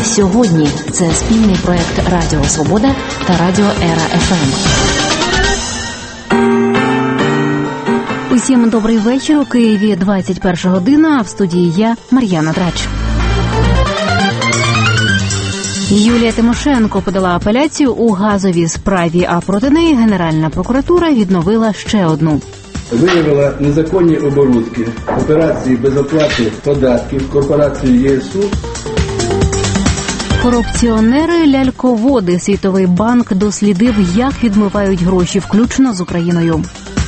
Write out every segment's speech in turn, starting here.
сьогодні» – це спільний проект Радіо Свобода та Радіо Ера ФМ. Усім добрий вечір. У Києві 21 година, а в студії я, Мар'яна Драч. Юлія Тимошенко подала апеляцію у газовій справі, а проти неї Генеральна прокуратура відновила ще одну. Виявила незаконні оборудки, операції без оплати податків, корпорацію ЄСУ. Корупціонери-ляльководи. Світовий банк дослідив, як відмивають гроші, включно з Україною.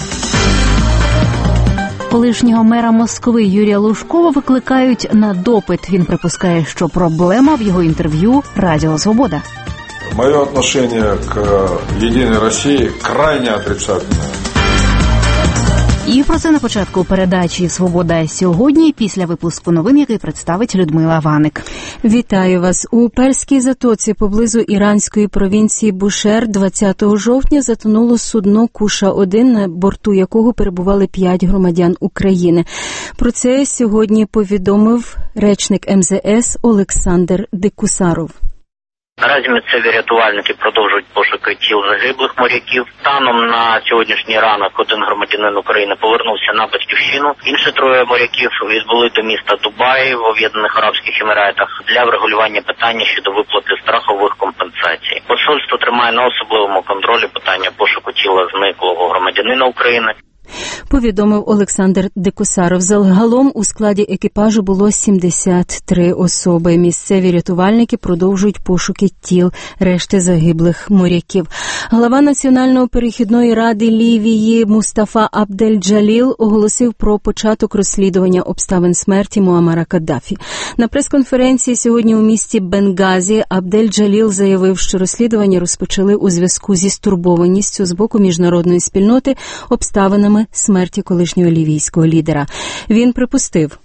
Колишнього мера Москви Юрія Лужкова викликають на допит. Він припускає, що проблема в його інтерв'ю «Радіо Свобода». Моє отношение к «Единой России» крайне отрицательное. І про це на початку передачі «Свобода сьогодні», після випуску новин, який представить Людмила Ваник. Вітаю вас. У Перській затоці поблизу іранської провінції Бушер 20 жовтня затонуло судно «Куша-1», на борту якого перебували 5 громадян України. Про це сьогодні повідомив речник МЗС Олександр Декусаров. Наразі місцеві рятувальники продовжують пошуки тіл загиблих моряків. Станом на сьогоднішній ранок один громадянин України повернувся на батьківщину. Інші 3 моряків відбули до міста Дубаї в Об'єднаних Арабських Еміратах для врегулювання питання щодо виплати страхових компенсацій. Посольство тримає на особливому контролі питання пошуку тіла зниклого громадянина України. Повідомив Олександр Декусаров. Загалом у складі екіпажу було 73 особи. Місцеві рятувальники продовжують пошуки тіл решти загиблих моряків. Глава Національної перехідної ради Лівії Мустафа Абдель-Джаліл оголосив про початок розслідування обставин смерті Муаммара Каддафі. На прес-конференції сьогодні у місті Бенгазі Абдель-Джаліл заявив, що розслідування розпочали у зв'язку зі стурбованістю з боку міжнародної спільноти обставинами смерті колишнього лівійського лідера. Він припустив: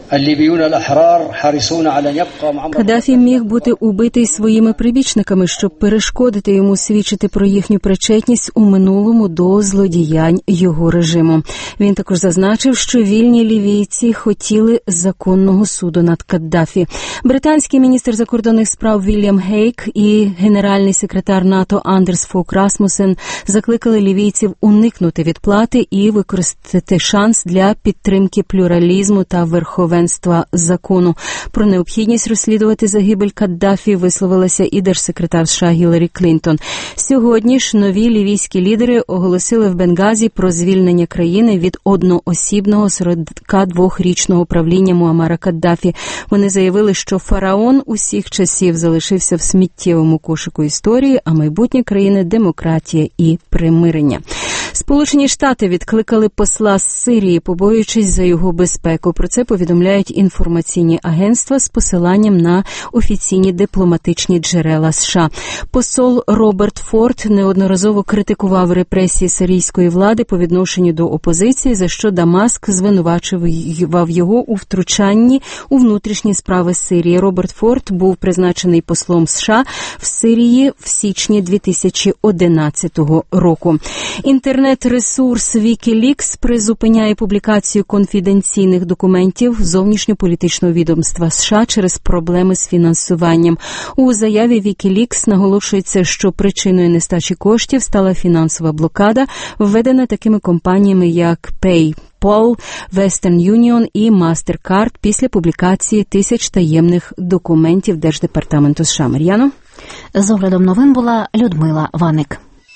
Каддафі міг бути убитий своїми прибічниками, щоб перешкодити йому свідчити про їхню причетність у минулому до злодіянь його режиму. Він також зазначив, що вільні лівійці хотіли законного суду над Каддафі. Британський міністр закордонних справ Вільям Гейк і генеральний секретар НАТО Андерс Фок Расмусен закликали лівійців уникнути відплати і використати шанс для підтримки плюралізму та верховенства закону. Про необхідність розслідувати загибель Каддафі висловилася і держсекретар США Гіларі Клінтон. Сьогодні ж нові лівійські лідери оголосили в Бенгазі про звільнення країни від одноосібного 42-річного правління Муаммара Каддафі. Вони заявили, що фараон усіх часів залишився в сміттєвому кошику історії, а майбутнє країни – демократія і примирення. Сполучені Штати відкликали посла з Сирії, побоюючись за його безпеку. Про це повідомляють інформаційні агентства з посиланням на офіційні дипломатичні джерела США. Посол Роберт Форд неодноразово критикував репресії сирійської влади по відношенню до опозиції, за що Дамаск звинувачував його у втручанні у внутрішні справи Сирії. Роберт Форд був призначений послом США в Сирії в січні 2011 року. Інтернет-ресурс Wikileaks призупиняє публікацію конфіденційних документів зовнішньополітичного відомства США через проблеми з фінансуванням. У заяві Wikileaks наголошується, що причиною нестачі коштів стала фінансова блокада, введена такими компаніями, як PayPal, Western Union і MasterCard після публікації тисяч таємних документів Держдепартаменту США. Мар'яно? З оглядом новин була Людмила Ваник.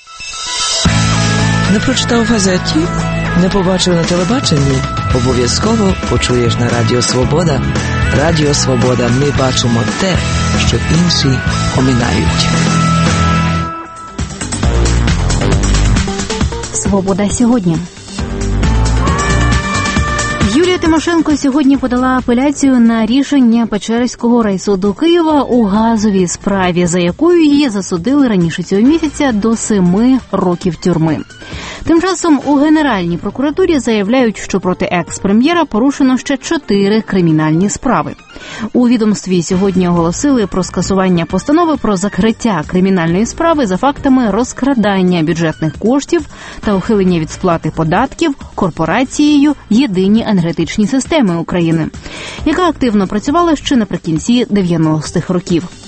Не прочитав в газеті? Не побачив на телебаченні? Обов'язково почуєш на Радіо Свобода. Радіо Свобода. Ми бачимо те, що інші оминають. Свобода сьогодні. Юлія Тимошенко сьогодні подала апеляцію на рішення Печерського райсуду Києва у газовій справі, за якою її засудили раніше цього місяця до 7 років тюрми. Тим часом у Генеральній прокуратурі заявляють, що проти екс-прем'єра порушено ще 4 кримінальні справи. У відомстві сьогодні оголосили про скасування постанови про закриття кримінальної справи за фактами розкрадання бюджетних коштів та ухилення від сплати податків корпорацією «Єдині енергетичні системи України», яка активно працювала ще наприкінці 90-х років.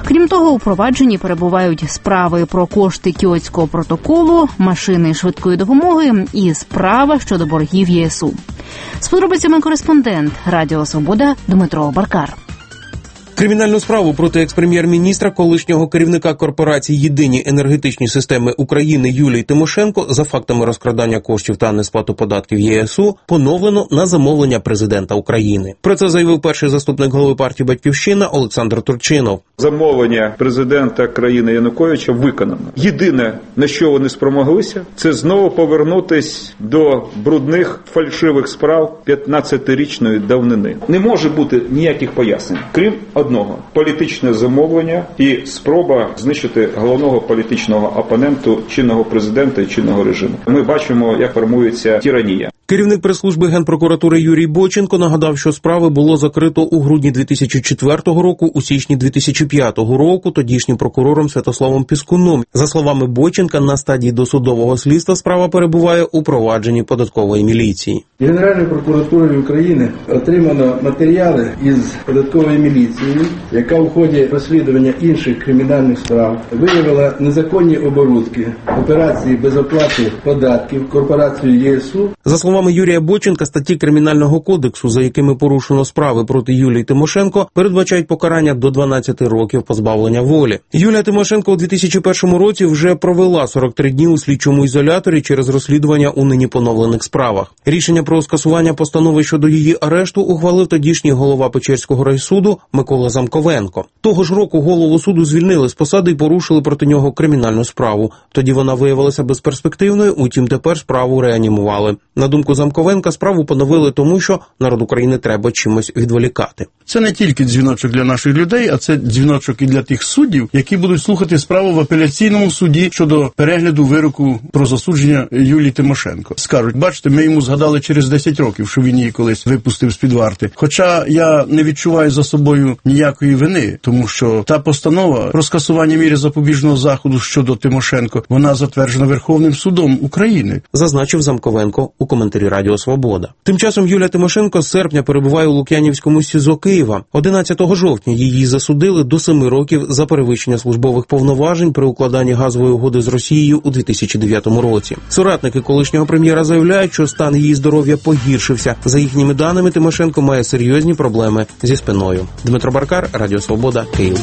Крім того, у провадженні перебувають справи про кошти Кіотського протоколу, машини швидкої допомоги і справа щодо боргів ЄСУ. З подробицями кореспондент Радіо Свобода Дмитро Баркар. Кримінальну справу проти екс-прем'єр-міністра, колишнього керівника корпорації «Єдині енергетичні системи України» Юлії Тимошенко за фактами розкрадання коштів та несплату податків ЄСУ поновлено на замовлення президента України. Про це заявив перший заступник голови партії «Батьківщина» Олександр Турчинов. Замовлення президента країни Януковича виконано. Єдине, на що вони спромоглися, це знову повернутись до брудних фальшивих справ 15-річної давнини. Не може бути ніяких пояснень, крім одного – політичне замовлення і спроба знищити головного політичного опоненту чинного президента і чинного режиму. Ми бачимо, як формується тиранія. Керівник прес-служби Генпрокуратури Юрій Бойченко нагадав, що справи було закрито у грудні 2004 року, у січні 2005 року тодішнім прокурором Святославом Піскуном. За словами Бойченка, на стадії досудового слідства справа перебуває у провадженні податкової міліції. Генеральною прокуратурою України отримано матеріали із податкової міліції, яка в ході розслідування інших кримінальних справ виявила незаконні оборудки, операції без оплати податків, корпорацію ЄСУ. За словами Юрія Бойченка, статті Кримінального кодексу, за якими порушено справи проти Юлії Тимошенко, передбачають покарання до 12 років позбавлення волі. Юлія Тимошенко у 2001 році вже провела 43 дні у слідчому ізоляторі через розслідування у нині поновлених справах. Рішення про скасування постанови щодо її арешту ухвалив тодішній голова Печерського райсуду Микола Замковенко. Того ж року голову суду звільнили з посади і порушили проти нього кримінальну справу. Тоді вона виявилася безперспективною, утім тепер справу реанімували. На думку Замковенка, справу поновили тому, що народ України треба чимось відволікати. Це не тільки дзвіночок для наших людей, а це дзвіночок і для тих суддів, які будуть слухати справу в апеляційному суді щодо перегляду вироку про засудження Юлії Тимошенко. Скажуть, бачите, ми йому згадали через 10 років, що він її колись випустив з-під варти. Хоча я не відчуваю за собою ніякої вини, тому що та постанова про скасування міри запобіжного заходу щодо Тимошенко, вона затверджена Верховним судом України. Зазначив Замковенко у коментарі Радіо Свобода. Тим часом Юлія Тимошенко з серпня перебуває у Лук'янівському СІЗО Києва. 11 жовтня її засудили до 7 років за перевищення службових повноважень при укладанні газової угоди з Росією у 2009 році. Соратники колишнього прем'єра заявляють, що стан її здоров'я погіршився. За їхніми даними, Тимошенко має серйозні проблеми зі спиною. Дмитро Баркар, Радіо Свобода, Київ.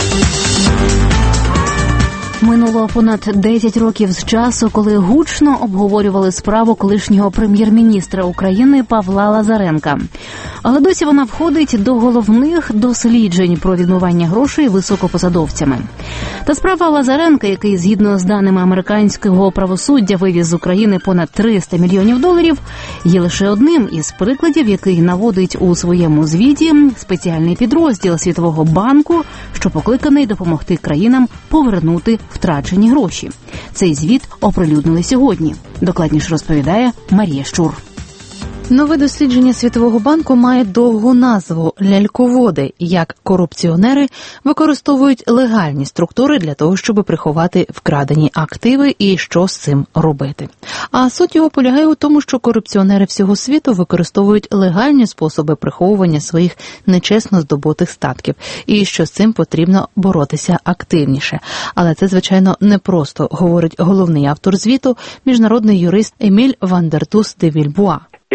Минуло понад 10 років з часу, коли гучно обговорювали справу колишнього прем'єр-міністра України Павла Лазаренка. Але досі вона входить до головних досліджень про відмивання грошей високопосадовцями. Та справа Лазаренка, який згідно з даними американського правосуддя вивіз з України понад $300 мільйонів, є лише одним із прикладів, який наводить у своєму звіті спеціальний підрозділ Світового банку, що покликаний допомогти країнам повернути втрачені гроші. Цей звіт оприлюднили сьогодні. Докладніше розповідає Марія Щур. Нове дослідження Світового банку має довгу назву «Ляльководи. Як корупціонери використовують легальні структури для того, щоб приховати вкрадені активи і що з цим робити». А суть його полягає у тому, що корупціонери всього світу використовують легальні способи приховування своїх нечесно здобутих статків і що з цим потрібно боротися активніше. Але це, звичайно, не просто, говорить головний автор звіту, міжнародний юрист Еміль Вандертус де Вільбуа.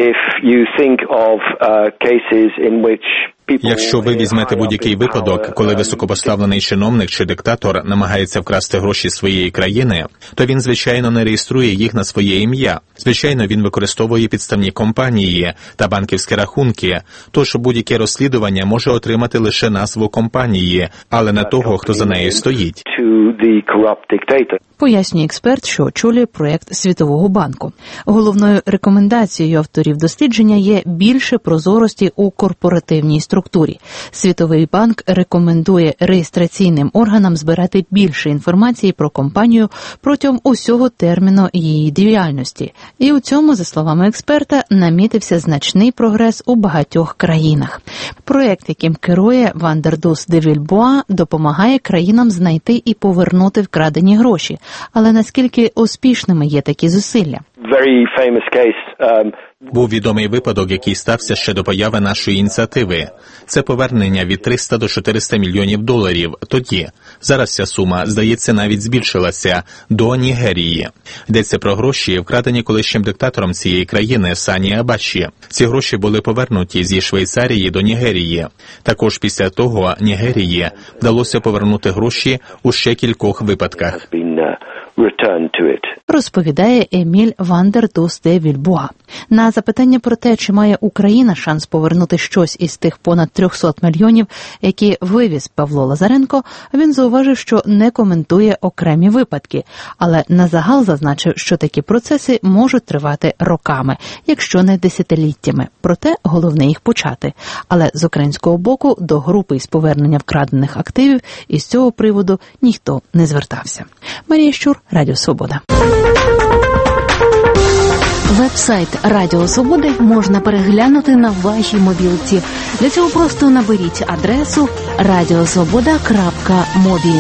Якщо ви візьмете будь-який випадок, коли високопоставлений чиновник чи диктатор намагається вкрасти гроші своєї країни, то він, звичайно, не реєструє їх на своє ім'я. Звичайно, він використовує підставні компанії та банківські рахунки, тож будь-яке розслідування може отримати лише назву компанії, але не того, хто за нею стоїть. Пояснює експерт, що очолює проєкт Світового банку. Головною рекомендацією авторів дослідження є більше прозорості у корпоративній структурі. Світовий банк рекомендує реєстраційним органам збирати більше інформації про компанію протягом усього терміну її діяльності. І у цьому, за словами експерта, намітився значний прогрес у багатьох країнах. Проєкт, яким керує Вандердус де Вільбуа, допомагає країнам знайти і повернути вкрадені гроші. Але наскільки успішними є такі зусилля? Був відомий випадок, який стався ще до появи нашої ініціативи. Це повернення від 300 до 400 мільйонів доларів тоді. Зараз ця сума, здається, навіть збільшилася до Нігерії. Йдеться про гроші, вкрадені колишнім диктатором цієї країни Сані Абачі. Ці гроші були повернуті зі Швейцарії до Нігерії. Також після того Нігерії вдалося повернути гроші у ще кількох випадках. Розповідає Еміль Вандер Дос де Вільбуа. На запитання про те, чи має Україна шанс повернути щось із тих понад 300 мільйонів, які вивіз Павло Лазаренко, він зауважив, що не коментує окремі випадки, але назагал зазначив, що такі процеси можуть тривати роками, якщо не десятиліттями. Проте головне їх почати. Але з українського боку до групи із повернення вкрадених активів із цього приводу ніхто не звертався. Марія Щур, Радіо Свобода. Веб-сайт Радіо Свободи можна переглянути на вашій мобілці. Для цього просто наберіть адресу radiosvoboda.mobi.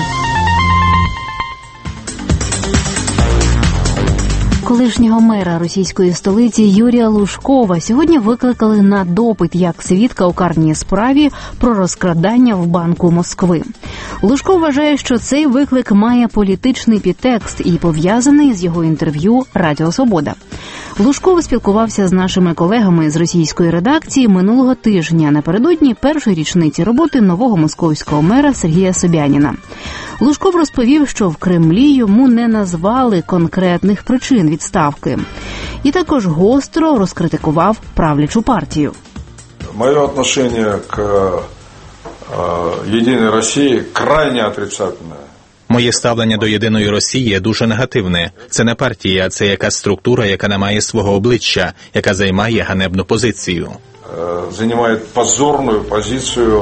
Колишнього мера російської столиці Юрія Лужкова сьогодні викликали на допит як свідка у карній справі про розкрадання в Банку Москви. Лужков вважає, що цей виклик має політичний підтекст і пов'язаний з його інтерв'ю «Радіо Свобода». Лужков спілкувався з нашими колегами з російської редакції минулого тижня напередодні першої річниці роботи нового московського мера Сергія Собяніна. Лужков розповів, що в Кремлі йому не назвали конкретних причин відставки. І також гостро розкритикував правлячу партію. Моє отношение к «Єдиній Росії» крайне отрицательне. Моє ставлення до «Єдиної Росії» дуже негативне. Це не партія, це якась структура, яка не має свого обличчя, яка займає ганебну позицію. Займає позорну позицію.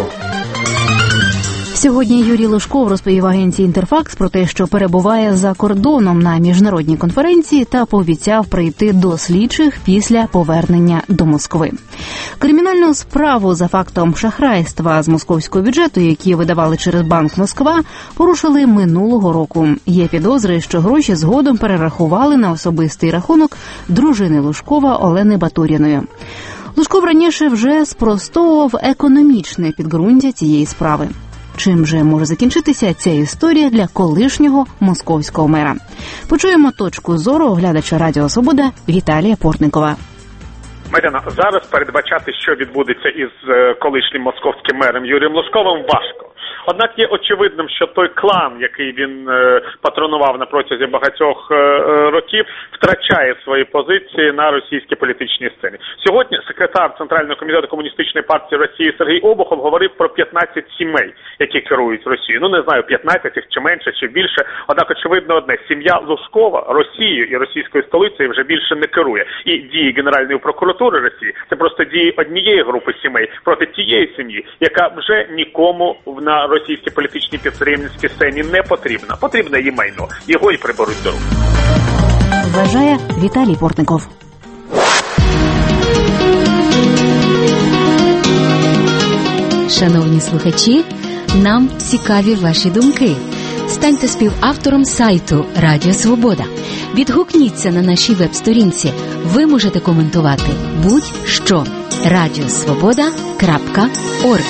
Сьогодні Юрій Лужков розповів агенції «Інтерфакс» про те, що перебуває за кордоном на міжнародній конференції та пообіцяв прийти до слідчих після повернення до Москви. Кримінальну справу за фактом шахрайства з московського бюджету, які видавали через Банк Москва, порушили минулого року. Є підозри, що гроші згодом перерахували на особистий рахунок дружини Лужкова Олени Батуріної. Лужков раніше вже спростовував економічне підґрунтя цієї справи. Чим же може закінчитися ця історія для колишнього московського мера? Почуємо точку зору оглядача Радіо Свобода Віталія Портникова. Марина, зараз передбачати, що відбудеться із колишнім московським мером Юрієм Лужковим, важко. Однак є очевидним, що той клан, який він патронував на протязі багатьох років, втрачає свої позиції на російській політичній сцені. Сьогодні секретар Центрального комітету Комуністичної партії Росії Сергій Обухов говорив про 15 сімей, які керують Росією. Ну, не знаю, 15 їх чи менше, чи більше. Однак, очевидно одне, сім'я Лужкова Росією і російською столицею вже більше не керує. І дії Генеральної прокуратури Росії – це просто дії однієї групи сімей проти тієї сім'ї, яка вже нікому на російській політичній підприємницькій сцені не потрібна. Потрібне їй майно. Його і приберуть до рук. Вважає Віталій Портников. Шановні слухачі, нам цікаві ваші думки. Станьте співавтором сайту Радіо Свобода. Відгукніться на нашій веб-сторінці. Ви можете коментувати будь-що. radiosvoboda.org.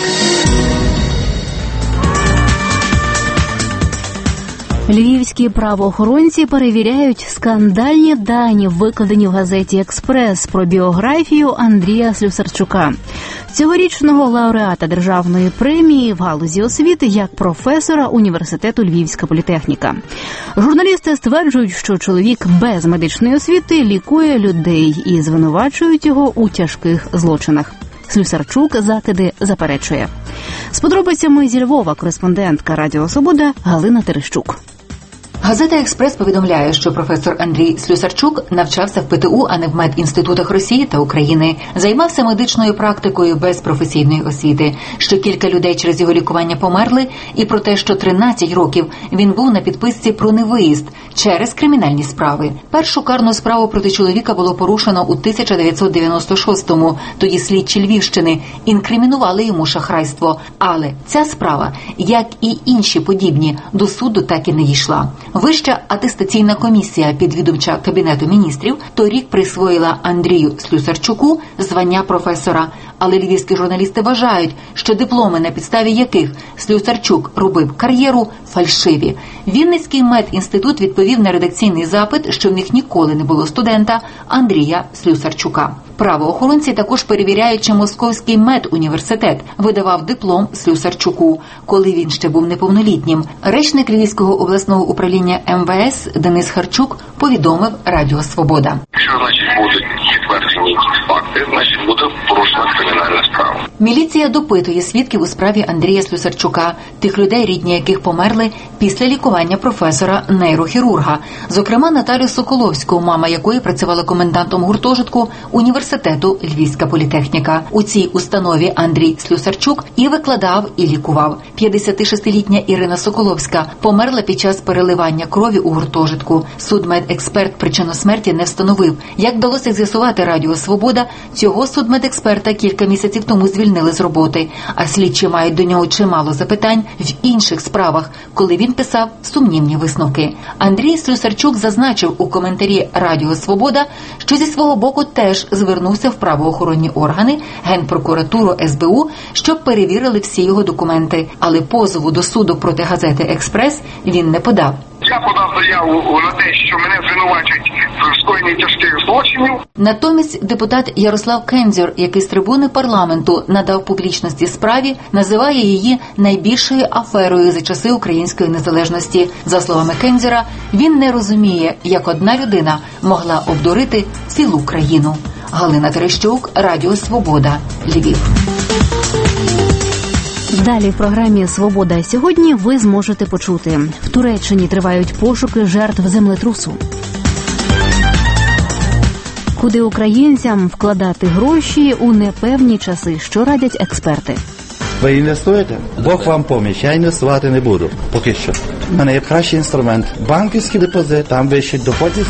Львівські правоохоронці перевіряють скандальні дані, викладені в газеті «Експрес» про біографію Андрія Слюсарчука, цьогорічного лауреата державної премії в галузі освіти як професора університету Львівська політехніка. Журналісти стверджують, що чоловік без медичної освіти лікує людей і звинувачують його у тяжких злочинах. Слюсарчук закиди заперечує. З подробицями зі Львова кореспондентка Радіо Свобода Галина Терещук. Газета «Експрес» повідомляє, що професор Андрій Слюсарчук навчався в ПТУ, а не в медінститутах Росії та України. Займався медичною практикою без професійної освіти, що кілька людей через його лікування померли, і про те, що 13 років він був на підписці про невиїзд через кримінальні справи. Першу карну справу проти чоловіка було порушено у 1996-му. Тоді слідчі Львівщини інкримінували йому шахрайство. Але ця справа, як і інші подібні, до суду так і не дійшла. Вища атестаційна комісія підвідомча Кабінету міністрів торік присвоїла Андрію Слюсарчуку звання професора. Але львівські журналісти вважають, що дипломи, на підставі яких Слюсарчук робив кар'єру, фальшиві. Вінницький медінститут відповів на редакційний запит, що в них ніколи не було студента Андрія Слюсарчука. Правоохоронці також перевіряють, чи Московський медуніверситет видавав диплом Слюсарчуку, коли він ще був неповнолітнім. Речник Львівського обласного управління МВС Денис Харчук повідомив Радіо Свобода. Якщо, будуть підтверджені факти, буде порушена кримінальна справа. Міліція допитує свідків у справі Андрія Слюсарчука, тих людей, рідні яких померли після лікування професора-нейрохірурга. Зокрема, Наталю Соколовську, мама якої працювала комендантом гуртожитку університету Львівська політехніка. У цій установі Андрій Слюсарчук і викладав, і лікував. 56-літня Ірина Соколовська померла під час переливання крові у гуртожитку. Судмедексперт причину смерті не встановив. Як вдалося з'ясувати Радіо Свобода, цього судмедексперта кілька місяців тому звільнили з роботи, а слідчі мають до нього чимало запитань в інших справах, коли він писав сумнівні висновки. Андрій Слюсарчук зазначив у коментарі Радіо Свобода, що зі свого боку теж звернувся в правоохоронні органи, Генпрокуратуру, СБУ, щоб перевірили всі його документи, але позову до суду проти газети «Експрес» він не подав. Я подав заяву на те, що мене звинувачують в скоєнні тяжких злочинів. Натомість депутат Ярослав Кензьор, який з трибуни парламенту надав публічності справі, називає її найбільшою аферою за часи української незалежності. За словами Кензьора, він не розуміє, як одна людина могла обдурити цілу країну. Галина Терещук, Радіо Свобода, Львів. Далі в програмі «Свобода сьогодні» ви зможете почути. В Туреччині тривають пошуки жертв землетрусу. Куди українцям вкладати гроші у непевні часи, що радять експерти. Ви інвестуєте? Бог вам поміч, я інвестувати не буду, поки що. У мене є кращий інструмент. Банківський депозит, там вищий доходить.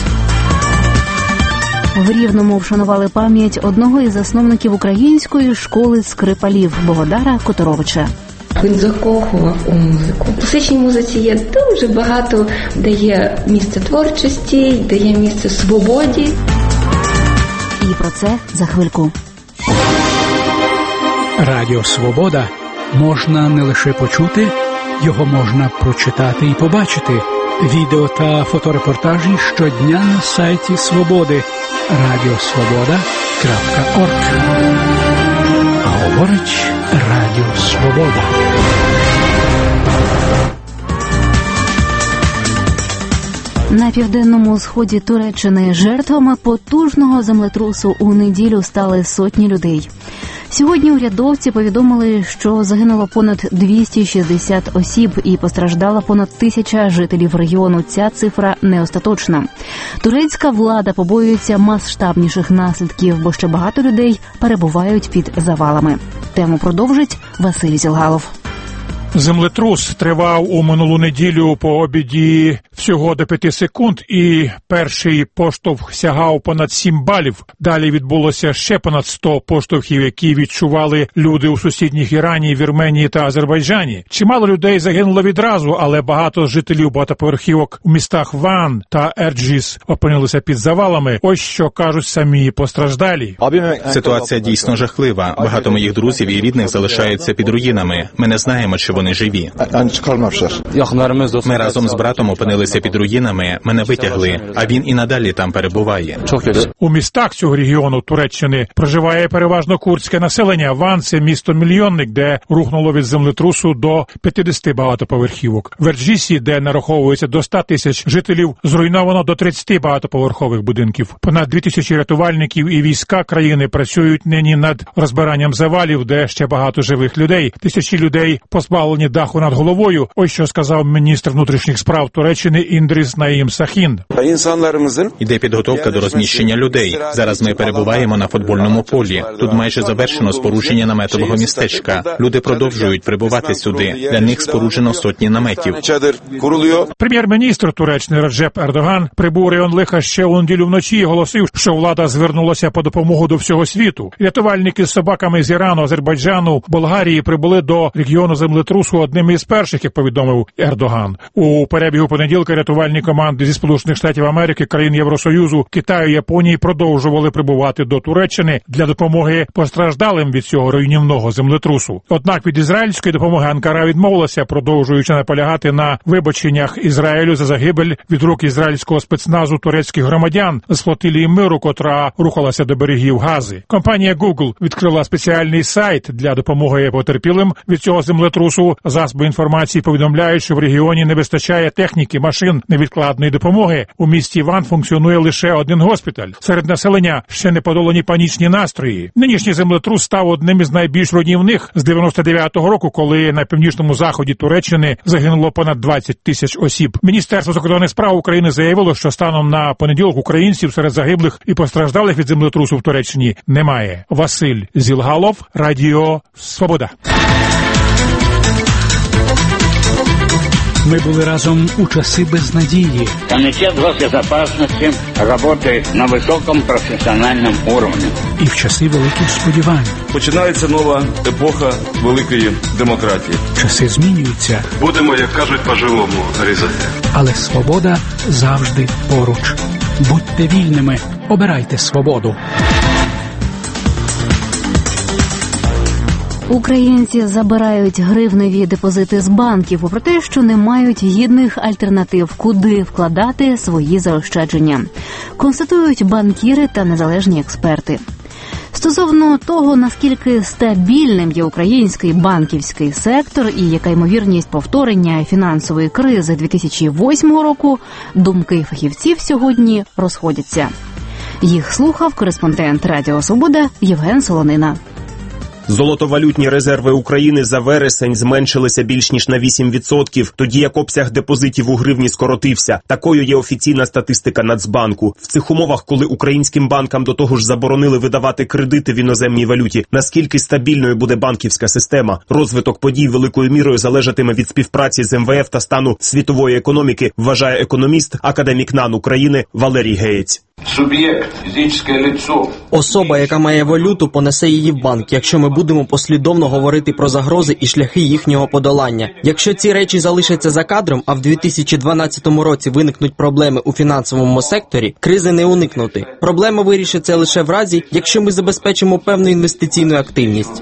В Рівному вшанували пам'ять одного із засновників української школи скрипалів Богодара Которовича. Він закохував у музику. У класичній музиці є дуже багато, де є місце творчості, де є місце свободі. І про це за хвильку. Радіо «Свобода» можна не лише почути, його можна прочитати і побачити. Відео та фоторепортажі щодня на сайті «Свободи» radiosvoboda.org. Говорить Радіо Свобода. На південному сході Туреччини жертвами потужного землетрусу у неділю стали сотні людей. Сьогодні урядовці повідомили, що загинуло понад 260 осіб і постраждало понад 1000 жителів регіону. Ця цифра не остаточна. Турецька влада побоюється масштабніших наслідків, бо ще багато людей перебувають під завалами. Тему продовжить Василь Зілгалов. Землетрус тривав у минулу неділю по обіді всього до 5 секунд, і перший поштовх сягав понад 7 балів. Далі відбулося ще понад 100 поштовхів, які відчували люди у сусідніх Ірані, Вірменії та Азербайджані. Чимало людей загинуло відразу, але багато жителів багатоповерхівок у містах Ван та Ерджіс опинилися під завалами. Ось що кажуть самі постраждалі. Ситуація дійсно жахлива. Багато моїх друзів і рідних залишаються під руїнами. Ми не знаємо, чи вони живі. Ми разом з братом опинилися під руїнами, мене витягли, а він і надалі там перебуває. У містах цього регіону Туреччини проживає переважно курдське населення. Ван – це місто-мільйонник, де рухнуло від землетрусу до 50 багатоповерхівок. В Ерджісі, де нараховується до 100 тисяч жителів, зруйновано до 30 багатоповерхових будинків. Понад 2000 рятувальників і війська країни працюють нині над розбиранням завалів, де ще багато живих людей. Тисячі людей позбавлені даху над головою. Ось що сказав міністр внутрішніх справ Туреччини Індріс Наїм Сахін. Іде підготовка до розміщення людей. Зараз ми перебуваємо на футбольному полі. Тут майже завершено спорудження наметового містечка. Люди продовжують прибувати сюди. Для них споруджено сотні наметів. Прем'єр-міністр Туреччини Реджеп Ердоган прибув у район лиха ще у неділю вночі і оголосив, що влада звернулася по допомогу до всього світу. Рятувальники з собаками з Ірану, Азербайджану, Болгарії прибули до регіону землетрусу землетрусу одним із перших, як повідомив Ердоган. У перебігу понеділка рятувальні команди зі Сполучених Штатів Америки, країн Євросоюзу, Китаю, Японії продовжували прибувати до Туреччини для допомоги постраждалим від цього руйнівного землетрусу. Однак від ізраїльської допомоги Анкара відмовилася, продовжуючи наполягати на вибаченнях Ізраїлю за загибель від рук ізраїльського спецназу турецьких громадян з флотилії миру, котра рухалася до берегів Гази. Компанія Google відкрила спеціальний сайт для допомоги потерпілим від цього землетрусу. Засоби інформації повідомляють, що в регіоні не вистачає техніки, машин невідкладної допомоги. У місті Ван функціонує лише один госпіталь. Серед населення ще не подолані панічні настрої. Нинішній землетрус став одним із найбільш руйнівних з 99-го року, коли на північному заході Туреччини загинуло понад 20 тисяч осіб. Міністерство закордонних справ України заявило, що станом на понеділок українців серед загиблих і постраждалих від землетрусу в Туреччині немає. Василь Зілгалов, Радіо Свобода. Ми були разом у часи безнадії. Комитет госбезопасности работает на высоком профессиональном уровне. І в часи великих сподівань. Починається нова епоха великої демократії. Часи змінюються. Будемо, як кажуть, по-живому різати. Але свобода завжди поруч. Будьте вільними, обирайте свободу. Українці забирають гривневі депозити з банків, попри те, що не мають гідних альтернатив, куди вкладати свої заощадження. Констатують банкіри та незалежні експерти. Стосовно того, наскільки стабільним є український банківський сектор і яка ймовірність повторення фінансової кризи 2008 року, думки фахівців сьогодні розходяться. Їх слухав кореспондент Радіо Свобода Євген Солонина. Золотовалютні резерви України за вересень зменшилися більш ніж на 8%, тоді як обсяг депозитів у гривні скоротився. Такою є офіційна статистика Нацбанку. В цих умовах, коли українським банкам до того ж заборонили видавати кредити в іноземній валюті, наскільки стабільною буде банківська система? Розвиток подій великою мірою залежатиме від співпраці з МВФ та стану світової економіки, вважає економіст, академік НАН України Валерій Геєць. Суб'єкт, фізичне лицо. Особа, яка має валюту, понесе її в банк, якщо ми будемо послідовно говорити про загрози і шляхи їхнього подолання. Якщо ці речі залишаться за кадром, а в 2012 році виникнуть проблеми у фінансовому секторі, кризи не уникнути. Проблема вирішиться лише в разі, якщо ми забезпечимо певну інвестиційну активність.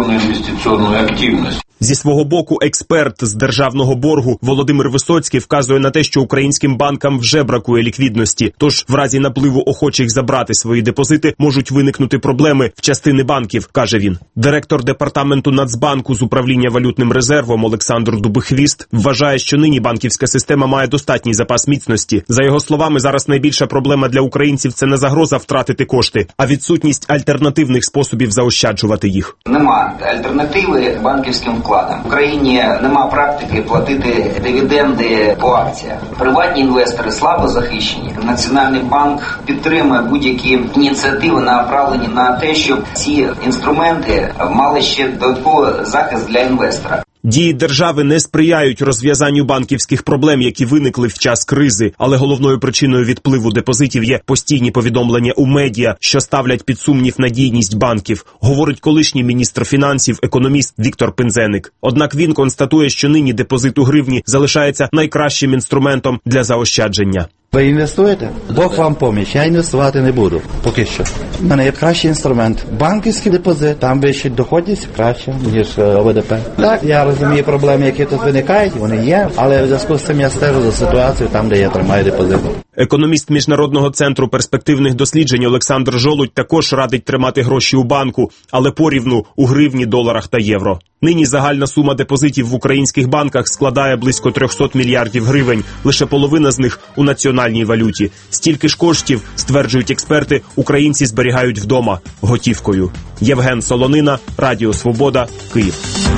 Зі свого боку, експерт з державного боргу Володимир Висоцький вказує на те, що українським банкам вже бракує ліквідності. Тож в разі напливу охочих забрати свої депозити можуть виникнути проблеми в частини банків, каже він. Директор департаменту Нацбанку з управління валютним резервом Олександр Дубихвіст вважає, що нині банківська система має достатній запас міцності. За його словами, зараз найбільша проблема для українців – це не загроза втратити кошти, а відсутність альтернативних способів заощаджувати їх. Нема альтернативи банківським вкладам. В Україні нема практики платити дивіденди по акціях. Приватні інвестори слабо захищені. Національний банк підтримує будь-які ініціативи, направлені на те, щоб ці інструменти мали ще додатковий захист для інвестора. Дії держави не сприяють розв'язанню банківських проблем, які виникли в час кризи, але головною причиною відпливу депозитів є постійні повідомлення у медіа, що ставлять під сумнів надійність банків, говорить колишній міністр фінансів, економіст Віктор Пинзеник. Однак він констатує, що нині депозит у гривні залишається найкращим інструментом для заощадження. Ви інвестуєте? Бог вам поміч, я інвестувати не буду, поки що. У мене є кращий інструмент. Банківський депозит, там вища доходність краще, ніж ОВДП. Так, я розумію проблеми, які тут виникають, вони є, але в зв'язку з цим я стежу за ситуацією там, де я тримаю депозит. Економіст Міжнародного центру перспективних досліджень Олександр Жолудь також радить тримати гроші у банку, але порівну у гривні, доларах та євро. Нині загальна сума депозитів в українських банках складає близько 300 мільярдів гривень, лише половина з них у національній валюті. Стільки ж коштів, стверджують експерти, українці зберігають вдома готівкою. Євген Солонина, Радіо Свобода, Київ.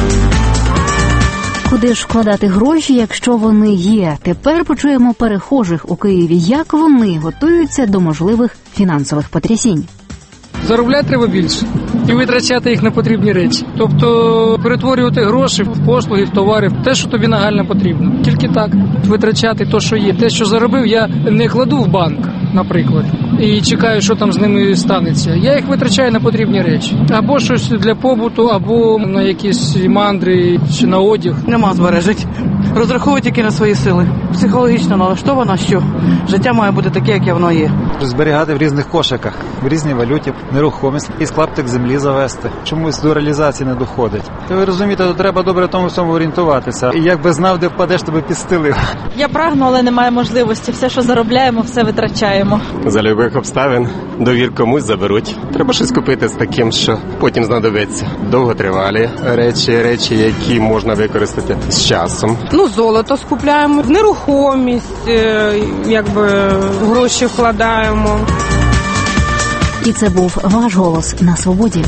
Куди ж вкладати гроші, якщо вони є? Тепер почуємо перехожих у Києві, як вони готуються до можливих фінансових потрясінь. Заробляти треба більше і витрачати їх на потрібні речі. Тобто перетворювати гроші в послуги, в товари, в те, що тобі нагально потрібно. Тільки так. Витрачати те, що є. Те, що заробив, я не кладу в банк, наприклад. і чекаю, що там з ними станеться. Я їх витрачаю на потрібні речі. Або щось для побуту, або на якісь мандри чи на одяг. Нема збережень. Розраховую тільки на свої сили. Психологічно налаштована, що життя має бути таке, яке воно є. Зберігати в різних кошиках, в різній валюті, нерухомість і клаптик землі завести. Чомусь до реалізації не доходить. Ви розумієте, то треба добре в тому всьому орієнтуватися. І якби знав, де впадеш, то би підстелив. Я прагну, але немає можливості. Все, що заробляємо, все витрачаємо. За любих обставин довір комусь заберуть. Треба щось купити з таким, що потім знадобиться. Довготривалі речі, які можна використати з часом. Золото скупляємо, в нерухомість, гроші вкладаємо. І це був ваш голос на свободі.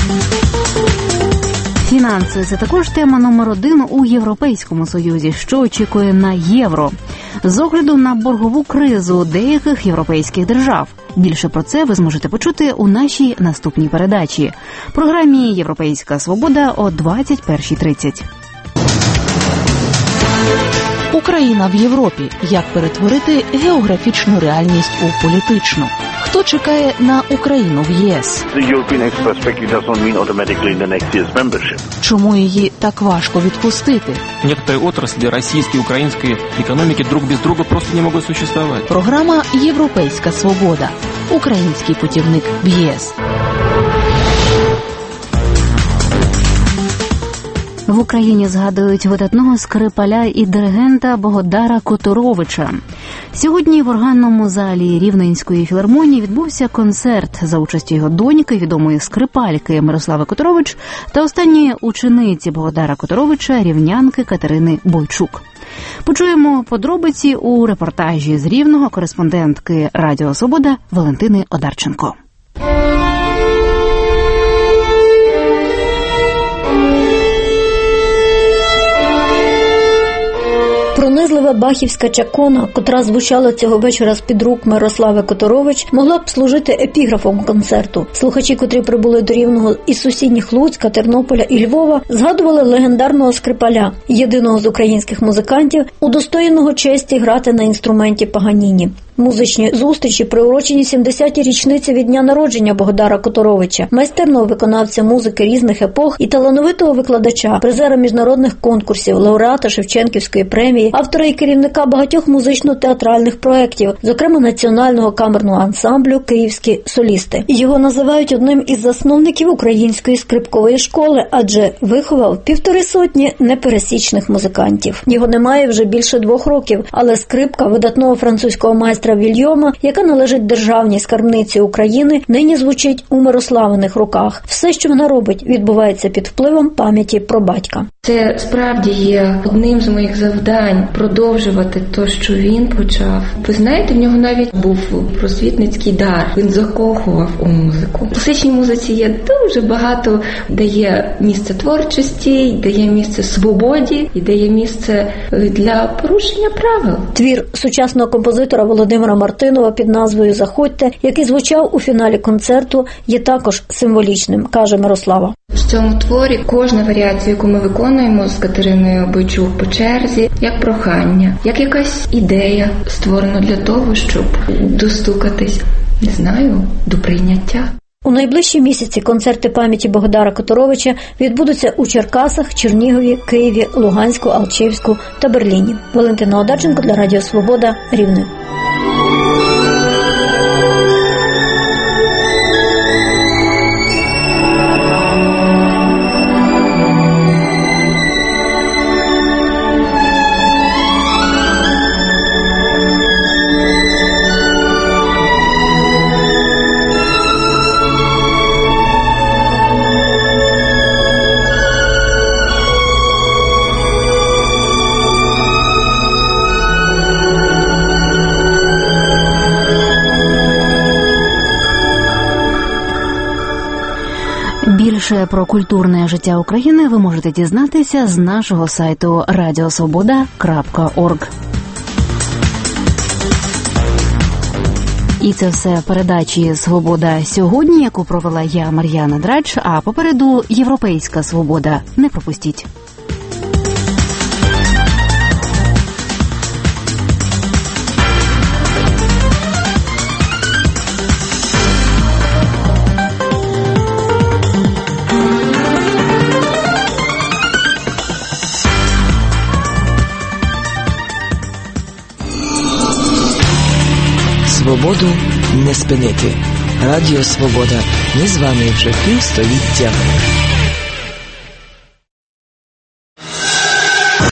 Фінанси – це також тема номер 1 у Європейському Союзі, що очікує на євро. З огляду на боргову кризу деяких європейських держав. Більше про це ви зможете почути у нашій наступній передачі. Програмі «Європейська свобода» о 21:30. Україна в Європі. Як перетворити географічну реальність у політичну? Хто чекає на Україну в ЄС? Чому її так важко відпустити? Некоторые отрасли российской и украинской экономики друг без друга просто не могут существовать. Програма «Європейська свобода». Український путівник в ЄС. В Україні згадують видатного скрипаля і диригента Богодара Которовича. Сьогодні в органному залі Рівненської філармонії відбувся концерт за участю його доньки, відомої скрипальки Мирослави Которович, та останньої учениці Богодара Которовича, рівнянки Катерини Бойчук. Почуємо подробиці у репортажі з Рівного кореспондентки Радіо Свобода Валентини Одарченко. Пронизлива бахівська чакона, котра звучала цього вечора з-під рук Мирослави Которович, могла б служити епіграфом концерту. Слухачі, котрі прибули до Рівного із сусідніх Луцька, Тернополя і Львова, згадували легендарного скрипаля, єдиного з українських музикантів, удостоєного честі грати на інструменті Паганіні. Музичні зустрічі приурочені 70-й річниці від дня народження Богодара Которовича, майстерного виконавця музики різних епох і талановитого викладача, призера міжнародних конкурсів, лауреата Шевченківської премії, автора і керівника багатьох музично-театральних проєктів, зокрема національного камерного ансамблю «Київські солісти». Його називають одним із засновників української скрипкової школи, адже виховав 150 непересічних музикантів. Його немає вже більше 2 років, але скрипка видатного французького майстра Вільйома, яка належить державній скарбниці України, нині звучить у Мирославиних руках. Все, що вона робить, відбувається під впливом пам'яті про батька. Це справді є одним з моїх завдань – продовжувати те, що він почав. Ви знаєте, в нього навіть був просвітницький дар. Він закохував у музику. В класичній музиці є дуже багато, де є місце творчості, де є місце свободі, і де є місце для порушення правил. Твір сучасного композитора Володимира Мартинова під назвою «Заходьте», який звучав у фіналі концерту, є також символічним, каже Мирослава. В цьому творі кожна варіація, яку ми виконуємо з Катериною Бойчук по черзі, як прохання, як якась ідея створена для того, щоб достукатись, не знаю, до прийняття. У найближчі місяці концерти пам'яті Богодара Которовича відбудуться у Черкасах, Чернігові, Києві, Луганську, Алчевську та Берліні. Валентина Одарченко для Радіо Свобода, Рівне. Більше про культурне життя України ви можете дізнатися з нашого сайту radiosvoboda.org. І це все передачі «Свобода сьогодні», яку провела я, Мар'яна Драч, а попереду «Європейська свобода». Не пропустіть. Свободу не спинити. Радіо Свобода. Ми з вами вже півстоліття.